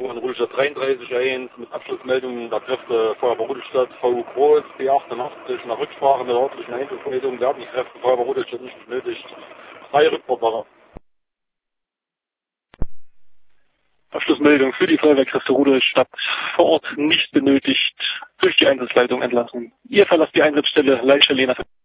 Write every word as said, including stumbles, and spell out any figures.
An Rudolstadt dreiunddreißig eins mit Abschlussmeldungen der Kräfte Feuerwehr Rudolstadt, V Groß, B achtundachtzig, nach Rücksprache mit der örtlichen Einsatzleitung werden die Kräfte Feuerwehr Rudolstadt nicht benötigt. Drei Rückfahrtwache. Abschlussmeldung für die Feuerwehrkräfte Rudolstadt vor Ort nicht benötigt, durch die Einsatzleitung entlassen. Ihr verlasst die Einsatzstelle, Leitstelle